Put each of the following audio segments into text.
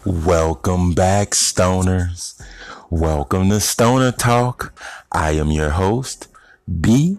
Welcome back, stoners. Welcome to Stoner Talk. I am your host, B.C.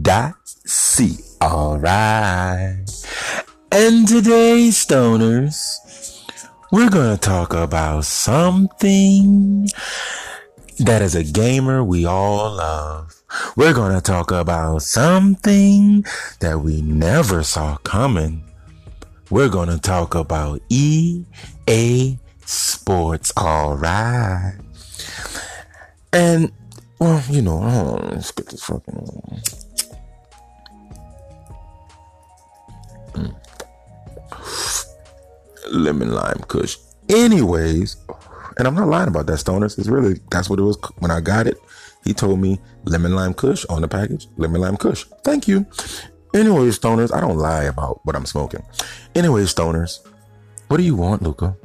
Alright. And today, stoners, we're going to talk about something that as a gamer we all love. We're going to talk about something that we never saw coming. We're going to talk about EA Sports, alright. And, well, let's get this fucking lemon lime kush. Anyways, and I'm not lying about that, stoners. It's really, that's what it was when I got it. He told me lemon lime kush on the package. Lemon lime kush. Thank you. Anyways, stoners, I don't lie about what I'm smoking. Anyways, stoners, what do you want, Luca?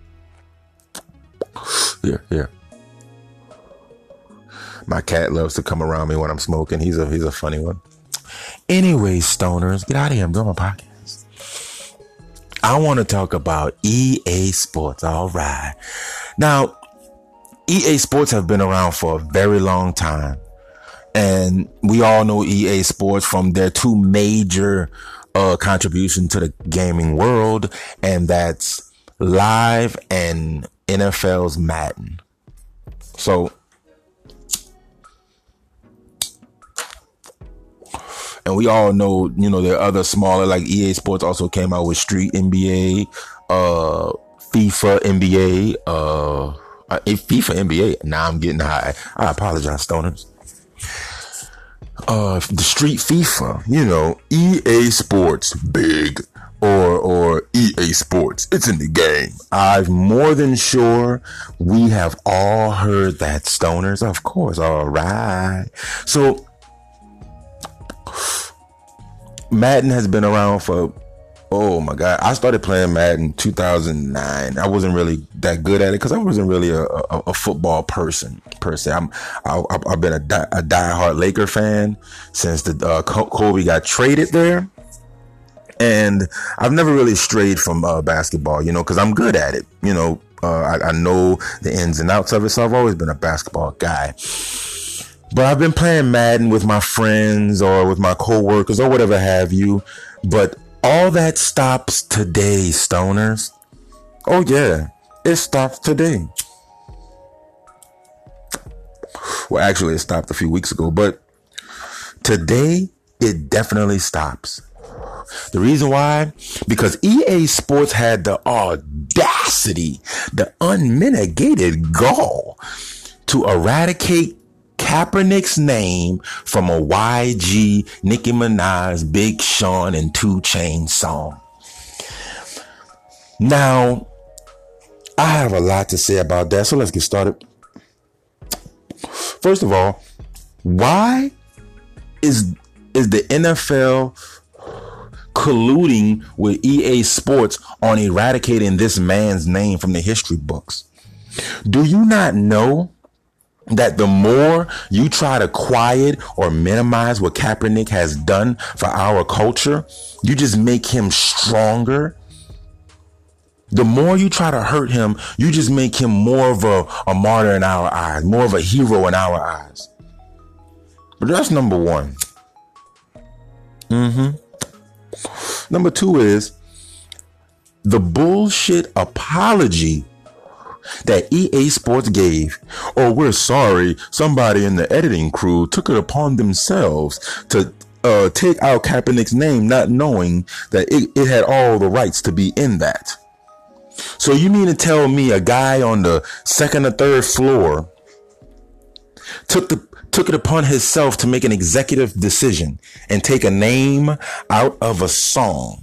Here. My cat loves to come around me when I'm smoking. He's a funny one. Anyways, stoners, get out of here. I'm doing my podcast. I want to talk about EA Sports. All right. Now, EA Sports have been around for a very long time. And we all know EA Sports from their two major contributions to the gaming world. And that's Live and NFL's Madden. So, and we all know, there are other smaller, like EA Sports also came out with Street NBA, FIFA NBA, FIFA NBA. Now I'm getting high. I apologize, stoners. The Street FIFA, EA Sports, big. Or EA Sports. It's in the game. I'm more than sure we have all heard that, stoners. Of course. All right. So Madden has been around for, oh my God. I started playing Madden 2009. I wasn't really that good at it because I wasn't really a football person per se. I've been a diehard Laker fan since the Kobe got traded there. And I've never really strayed from basketball, because I'm good at it. I know the ins and outs of it, so I've always been a basketball guy. But I've been playing Madden with my friends or with my coworkers or whatever have you. But all that stops today, stoners. Oh yeah, it stops today. Well, actually, it stopped a few weeks ago, but today it definitely stops. The reason why? Because EA Sports had the audacity, the unmitigated gall to eradicate Kaepernick's name from a YG, Nicki Minaj, Big Sean, and 2 Chainz song. Now, I have a lot to say about that, so let's get started. First of all, why is the NFL colluding with EA Sports on eradicating this man's name from the history books? Do you not know that the more you try to quiet or minimize what Kaepernick has done for our culture, you just make him stronger? The more you try to hurt him, you just make him more of a martyr in our eyes, more of a hero in our eyes. But that's number one. Number two is the bullshit apology that EA Sports gave. Oh, we're sorry. Somebody in the editing crew took it upon themselves to take out Kaepernick's name, not knowing that it had all the rights to be in that. So you mean to tell me a guy on the second or third floor took it upon himself to make an executive decision and take a name out of a song?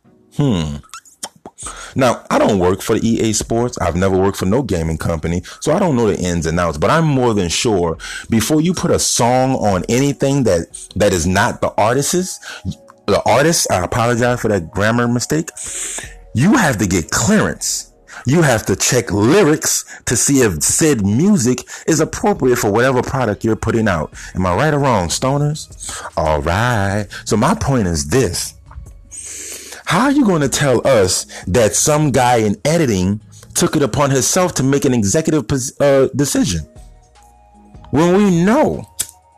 Now, I don't work for the EA Sports. I've never worked for no gaming company, so I don't know the ins and outs, but I'm more than sure before you put a song on anything that is not the artist, I apologize for that grammar mistake, you have to get clearance. You have to check lyrics to see if said music is appropriate for whatever product you're putting out. Am I right or wrong, stoners? All right. So my point is this. How are you going to tell us that some guy in editing took it upon himself to make an executive decision. When we know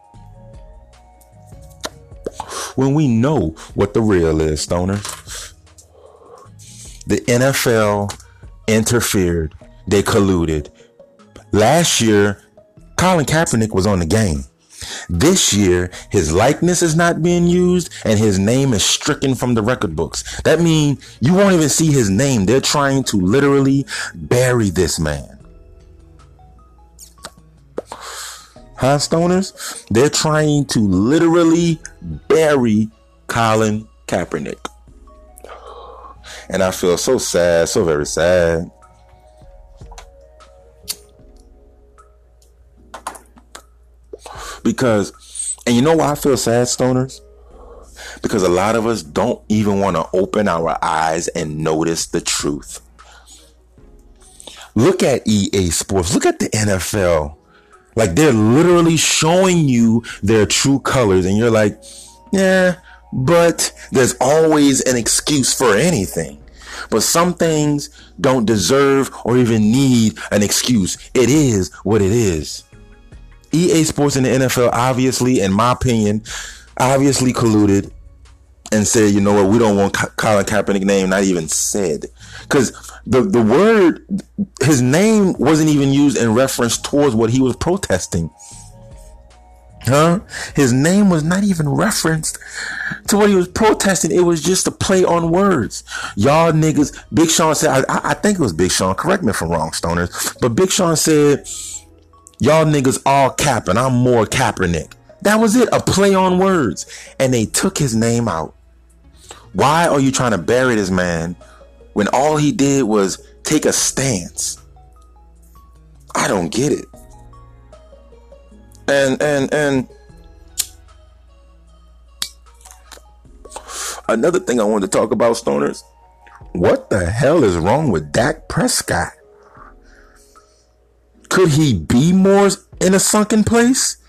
what the real is, stoners. The NFL interfered. They colluded. Last year, Colin Kaepernick was on the game. This year, his likeness is not being used and his name is stricken from the record books. That means you won't even see his name. They're trying to literally bury this man. Huh, stoners? They're trying to literally bury Colin Kaepernick. And I feel so sad, so very sad. Because, and you know why I feel sad, stoners? Because a lot of us don't even want to open our eyes and notice the truth. Look at EA Sports. Look at the NFL. Like, they're literally showing you their true colors. And you're like, yeah, but there's always an excuse for anything. But some things don't deserve or even need an excuse. It is what it is. EA Sports and the NFL, obviously, in my opinion, obviously colluded and said, you know what, we don't want Colin Kaepernick's name not even said. Because the word, his name wasn't even used in reference towards what he was protesting. Huh? His name was not even referenced to what he was protesting. It was just a play on words. Y'all niggas, Big Sean said, I think it was Big Sean, correct me if I'm wrong, stoners, but Big Sean said, y'all niggas all cap and I'm more Kaepernick. That was it, a play on words. And they took his name out. Why are you trying to bury this man when all he did was take a stance? I don't get it. And another thing I wanted to talk about, stoners. What the hell is wrong with Dak Prescott? Could he be more in a sunken place?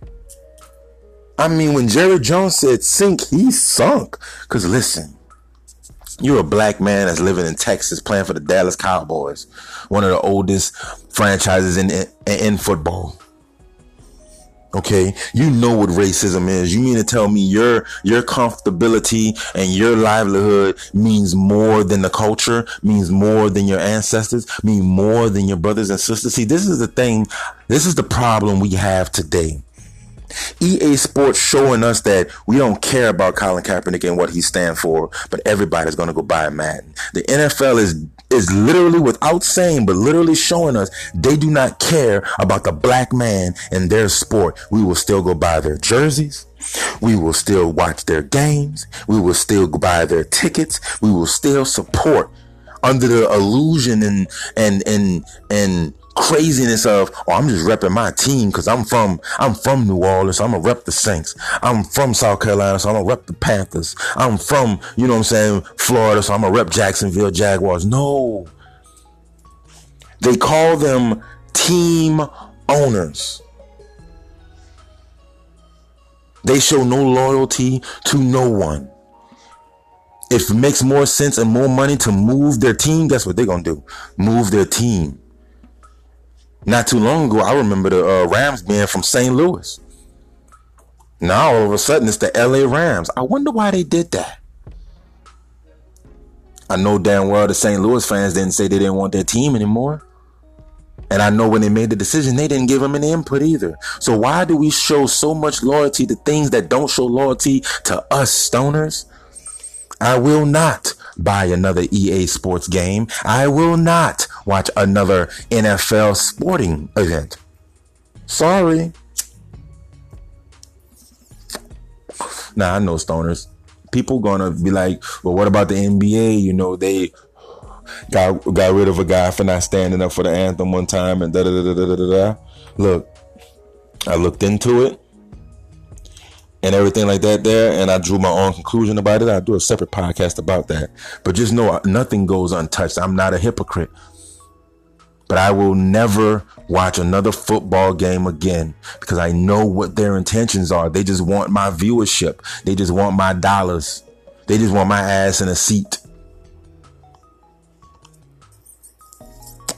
I mean, when Jerry Jones said sink, he sunk. Because listen, you're a black man that's living in Texas playing for the Dallas Cowboys, one of the oldest franchises in football. Okay, you know what racism is. You mean to tell me your comfortability and your livelihood means more than the culture, means more than your ancestors, mean more than your brothers and sisters? See, this is the thing. This is the problem we have today. EA Sports showing us that we don't care about Colin Kaepernick and what he stands for, but everybody's going to go buy a Madden. The NFL is literally, without saying, but literally showing us they do not care about the black man and their sport. We will still go buy their jerseys. We will still watch their games. We will still buy their tickets. We will still support under the illusion and craziness of, oh, I'm just repping my team because I'm from New Orleans, so I'm gonna rep the Saints. I'm from South Carolina, so I'm gonna rep the Panthers. I'm from, you know what I'm saying, Florida, so I'm gonna rep Jacksonville Jaguars. No. They call them team owners. They show no loyalty to no one. If it makes more sense and more money to move their team, guess what they're gonna do? Move their team. Not too long ago, I remember the Rams being from St. Louis. Now, all of a sudden, it's the LA Rams. I wonder why they did that. I know damn well the St. Louis fans didn't say they didn't want their team anymore. And I know when they made the decision, they didn't give them any input either. So why do we show so much loyalty to things that don't show loyalty to us, stoners? I will not buy another EA Sports game. I will not watch another NFL sporting event. Sorry. Now, I know, stoners. People gonna be like, well, what about the NBA? You know, they got rid of a guy for not standing up for the anthem one time and da-da-da-da-da-da. Look, I looked into it and everything like that there, and I drew my own conclusion about it. I'll do a separate podcast about that. But just know nothing goes untouched. I'm not a hypocrite. But I will never watch another football game again because I know what their intentions are. They just want my viewership. They just want my dollars. They just want my ass in a seat.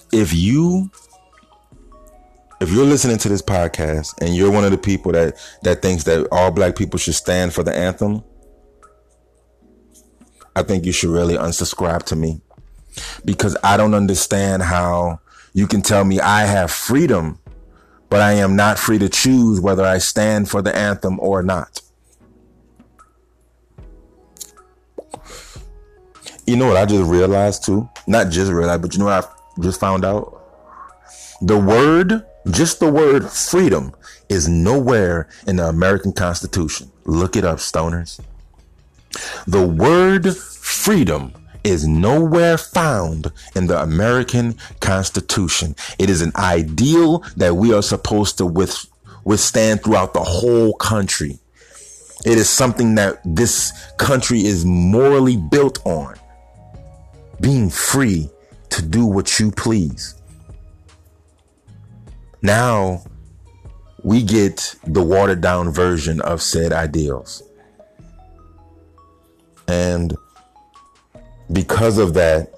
if you're listening to this podcast and you're one of the people that thinks that all black people should stand for the anthem, I think you should really unsubscribe to me, because I don't understand how you can tell me I have freedom, but I am not free to choose whether I stand for the anthem or not. You know what I just realized too? Not just realized, but you know what I just found out? Just the word freedom is nowhere in the American Constitution. Look it up, stoners. The word freedom is nowhere found in the American Constitution. It is an ideal that we are supposed to withstand throughout the whole country. It is something that this country is morally built on. Being free to do what you please. Now we get the watered down version of said ideals. And because of that,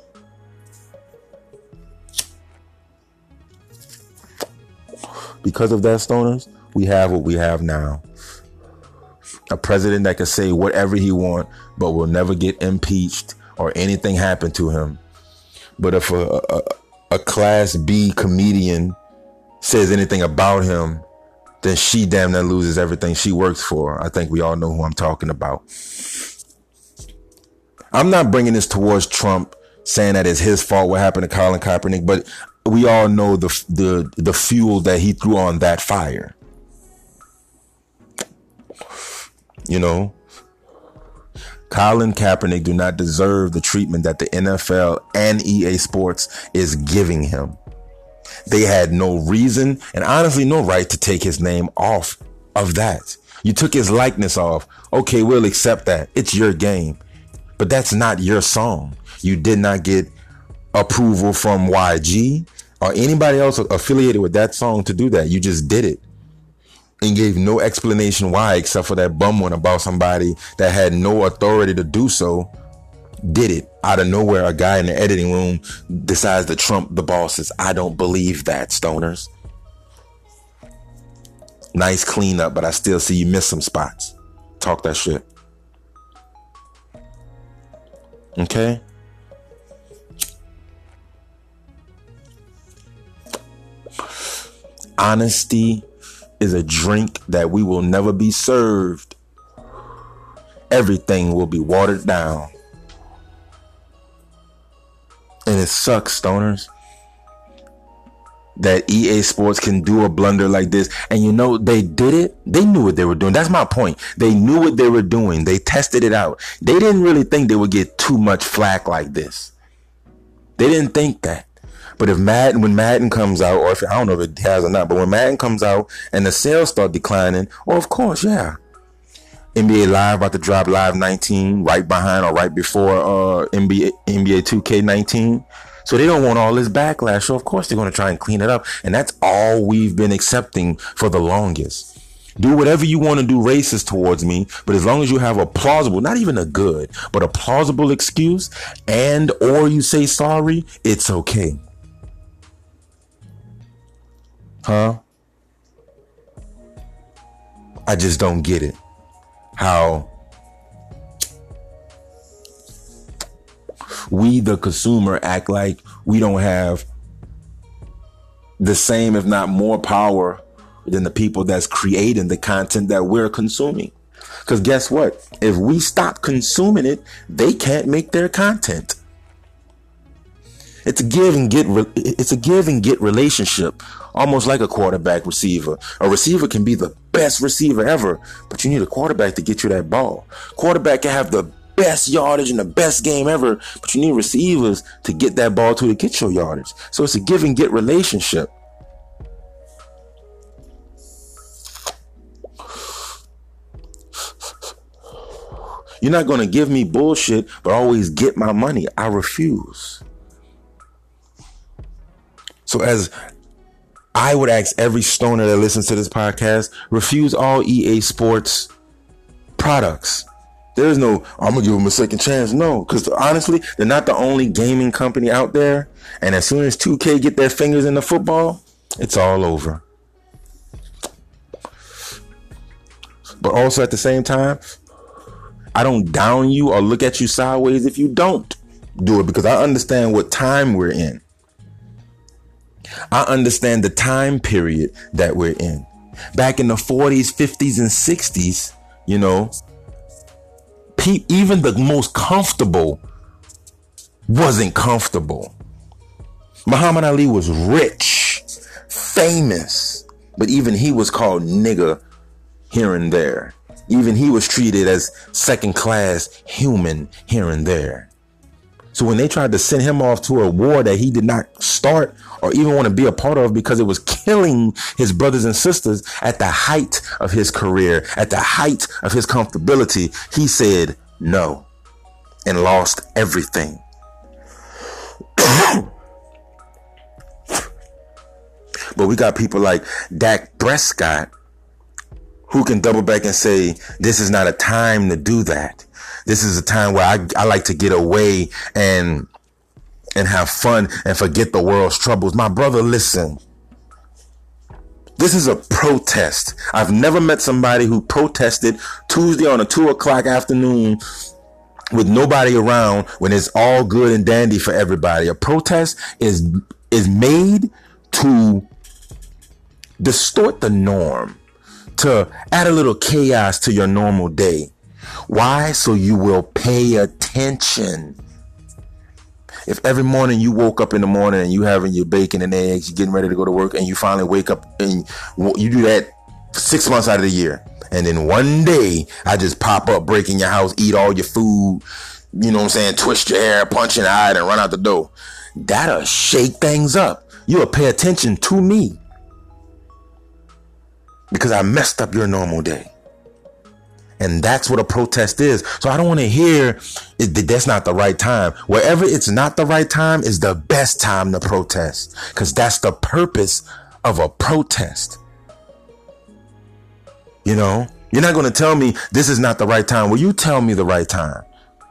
stoners, we have what we have now. A president that can say whatever he wants, but will never get impeached or anything happen to him. But if a class B comedian says anything about him, then she damn near loses everything she works for. I think we all know who I'm talking about. I'm not bringing this towards Trump, saying that it's his fault what happened to Colin Kaepernick, but we all know the fuel that he threw on that fire. You know, Colin Kaepernick do not deserve the treatment that the NFL and EA Sports is giving him. They had no reason and honestly no right to take his name off of that. You took his likeness off. Okay, we'll accept that. It's your game. But that's not your song. You did not get approval from YG or anybody else affiliated with that song to do that. You just did it and gave no explanation why, except for that bum one about somebody that had no authority to do so. Did it out of nowhere. A guy in the editing room decides to trump the bosses. I don't believe that, stoners. Nice cleanup, but I still see you miss some spots. Talk that shit. Okay? Honesty is a drink that we will never be served. Everything will be watered down. And it sucks, stoners, that EA Sports can do a blunder like this. And you know, they did it. They knew what they were doing. That's my point. They knew what they were doing. They tested it out. They didn't really think they would get too much flack like this. They didn't think that. But when Madden comes out, or if I don't know if it has or not, but when Madden comes out and the sales start declining, well, of course, yeah. NBA Live about to drop Live 19 right behind or right before NBA 2K19. So they don't want all this backlash. So of course they're going to try and clean it up. And that's all we've been accepting for the longest. Do whatever you want to do racist towards me, but as long as you have a plausible, not even a good, but a plausible excuse, and or you say sorry, it's okay. Huh? I just don't get it. How we, the consumer, act like we don't have the same, if not more power than the people that's creating the content that we're consuming. Because guess what? If we stop consuming it, they can't make their content. It's a give and get. It's a give and get relationship, almost like a quarterback receiver. A receiver can be the best receiver ever, but you need a quarterback to get you that ball. Quarterback can have the best yardage and the best game ever, but you need receivers to get that ball to get your yardage. So it's a give and get relationship. You're not going to give me bullshit, but always get my money. I refuse. So as I would ask every stoner that listens to this podcast, refuse all EA Sports products. There's no, I'm gonna give them a second chance. No, because honestly, they're not the only gaming company out there. And as soon as 2K get their fingers in the football, it's all over. But also at the same time, I don't down you or look at you sideways if you don't do it, because I understand what time we're in. I understand the time period that we're in. Back in the 40s, 50s, and 60s, you know, even the most comfortable wasn't comfortable. Muhammad Ali was rich, famous, but even he was called nigger here and there. Even he was treated as second class human here and there. So when they tried to send him off to a war that he did not start or even want to be a part of because it was killing his brothers and sisters at the height of his career, at the height of his comfortability, he said no and lost everything. But we got people like Dak Prescott who can double back and say, this is not a time to do that. This is a time where I like to get away and have fun and forget the world's troubles. My brother, listen. This is a protest. I've never met somebody who protested Tuesday on a 2:00 afternoon with nobody around when it's all good and dandy for everybody. A protest is made to distort the norm, to add a little chaos to your normal day. Why? So you will pay attention. If every morning you woke up in the morning and you having your bacon and eggs, you're getting ready to go to work, and you finally wake up and you do that 6 months out of the year, and then one day I just pop up, break in your house, eat all your food, you know what I'm saying, twist your hair, punch in the eye, and run out the door, that'll shake things up. You'll pay attention to me because I messed up your normal day. And that's what a protest is. So I don't want to hear that's not the right time. Wherever it's not the right time is the best time to protest, because that's the purpose of a protest. You know, you're not going to tell me this is not the right time. Well, you tell me the right time.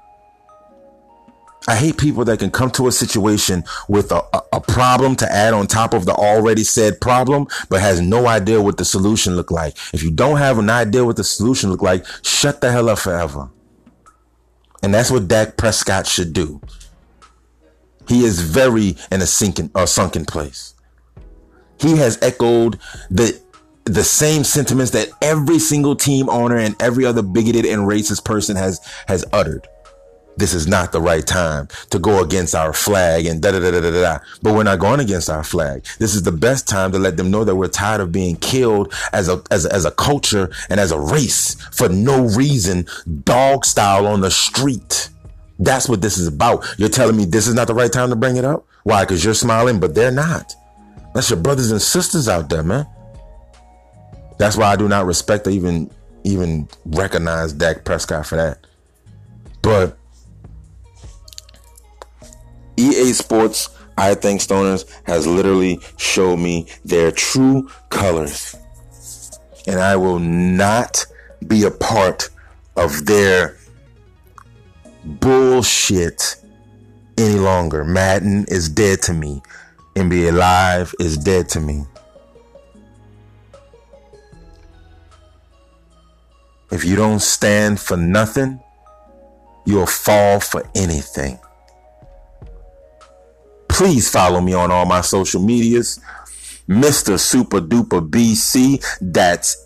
I hate people that can come to a situation with a problem to add on top of the already said problem, but has no idea what the solution look like. If you don't have an idea what the solution look like, shut the hell up forever. And that's what Dak Prescott should do. He is very in a sunken place. He has echoed the same sentiments that every single team owner and every other bigoted and racist person has uttered. This is not the right time to go against our flag and da da da da da da. But we're not going against our flag. This is the best time to let them know that we're tired of being killed as a culture and as a race for no reason, dog style on the street. That's what this is about. You're telling me this is not the right time to bring it up? Why? Because you're smiling, but they're not. That's your brothers and sisters out there, man. That's why I do not respect or even recognize Dak Prescott for that. But EA Sports, I think Stoners, has literally showed me their true colors. And I will not be a part of their bullshit any longer. Madden is dead to me. NBA Live is dead to me. If you don't stand for nothing, you'll fall for anything. Please follow me on all my social medias. Mr. Super Duper BC. That's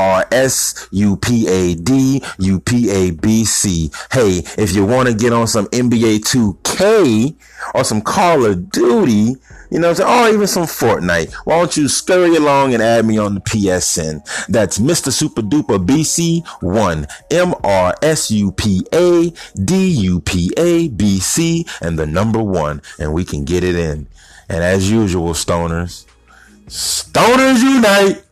MRSUPADUPABC. Hey, if you want to get on some NBA 2K or some Call of Duty, you know what I'm saying? Or even some Fortnite, why don't you scurry along and add me on the PSN? That's Mr. Super Duper BC1, MRSUPADUPABC, and the number 1, and we can get it in. And as usual, Stoners unite!